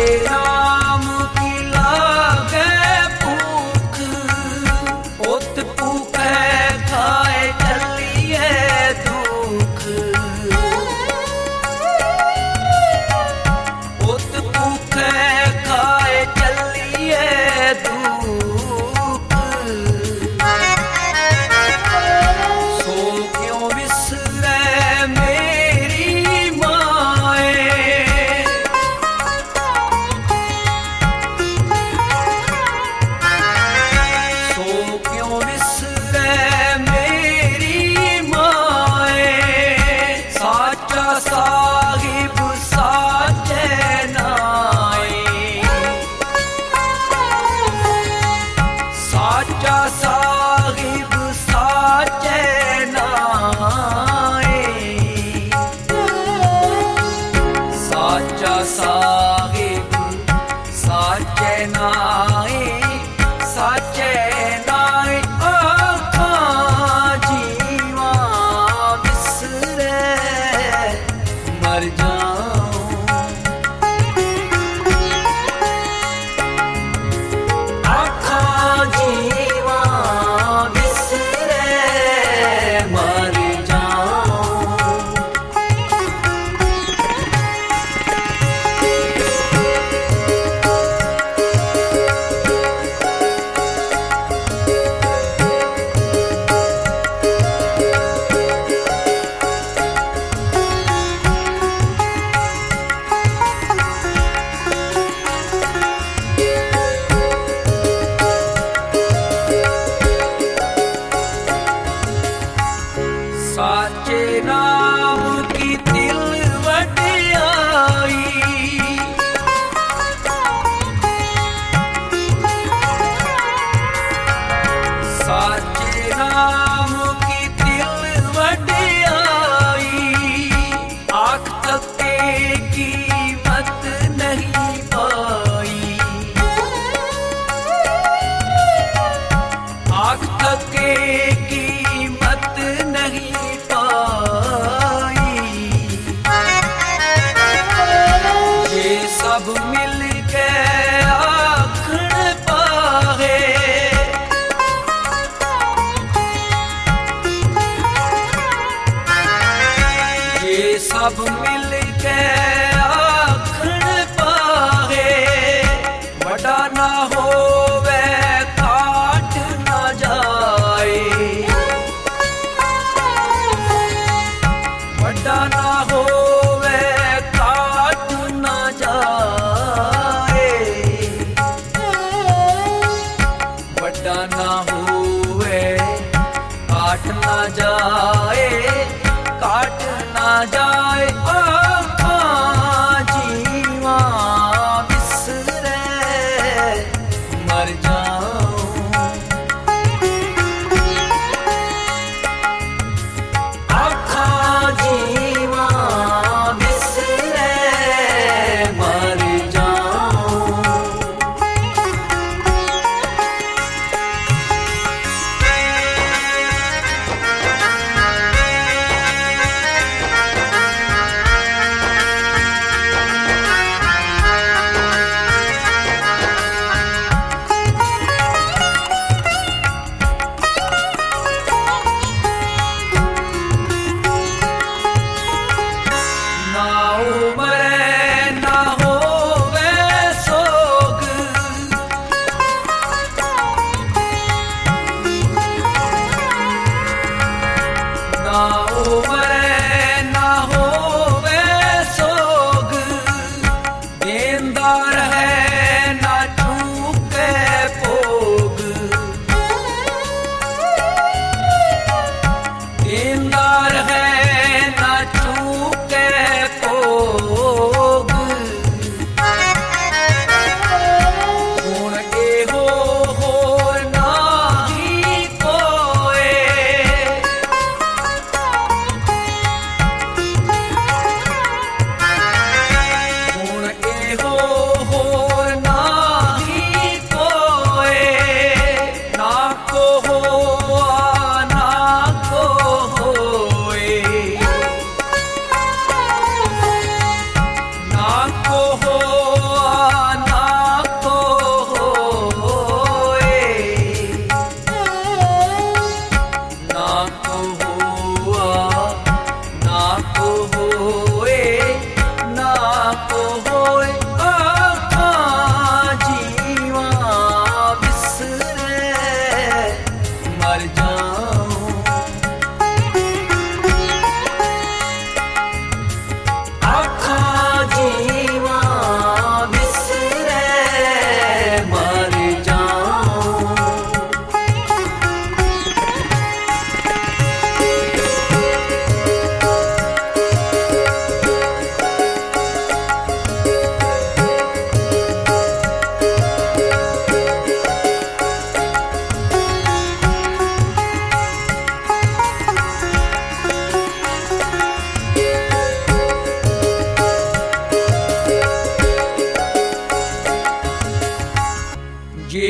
राम की लागे भूख, उत भूखे खाए चलिए दुख। उत भूखे खाए चलिए दुख। सो क्यों विसरे मेरी माए, सो क्यों विसरे मेरी माए। साचा साहिब साचे नाए, साचा साहिब साचे नाए। साचा साहिब साचे नाए, साचे नाए। आखां जीवा विसरे मर जाऊं, आखां जीवा विसरे मर जाऊं। साचे नाम की दिल वडियाई, साचे नाम की दिल वडियाई। आँख तके कीमत नहीं पाई, आँख तके कीमत नहीं पाई। ये सब मिल के आखण पाए, ये सब मिल के आखण पाए। बड़ा ना होवे काट ना जाए, बड़ा ना होवे काट ना जाए। बड़ा ना होवे काट ना जाए, काट ना जाए। आखां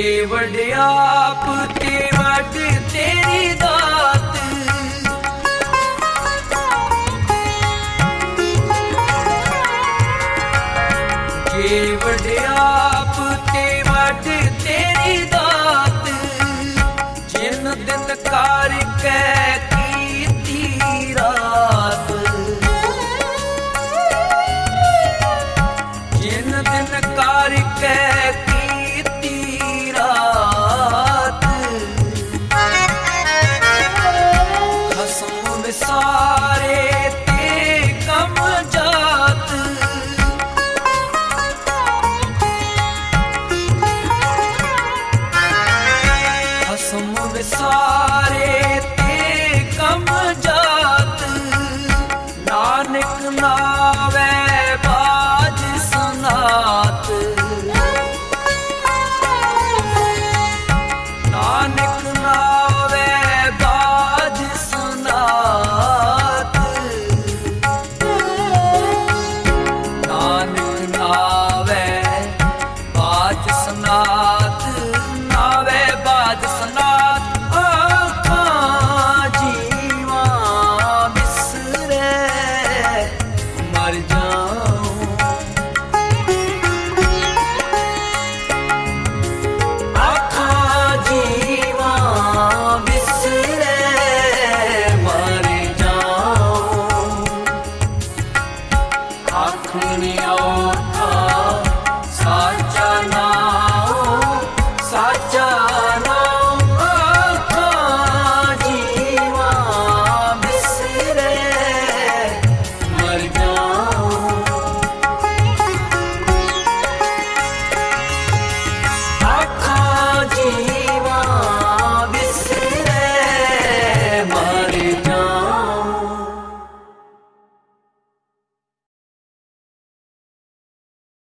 जे वड्याप ते वड तेरी दात, जे वड्याप ते वड तेरी दात, जिन दिन करके कीती रात, जिन दिन करके सारे ते कम जात, हसम सारे ते कम जात, नानक नावे बाज सनात, नानक नावे बाज सनात, नानक नावे बाज सनात, नावे बाज सनात, आखां जीवा बिसरे मर जाऊं, आखां जीवा बिसरे मर जाऊं, आखनियो